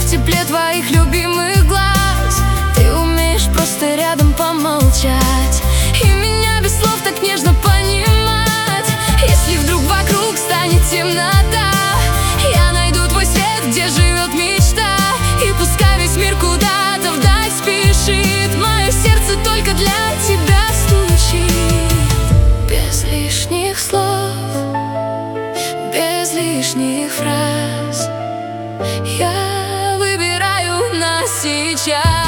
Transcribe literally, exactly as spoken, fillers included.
в тепле твоих любимых глаз. Ты умеешь просто рядом помолчать и меня без слов так нежно понимать. Если вдруг вокруг станет темнота, я найду твой свет, где живет мечта. И пускай весь мир куда-то вдаль спешит, мое сердце только для тебя стучит. Без лишних слов, без лишних фраз, я выбираю нас сейчас.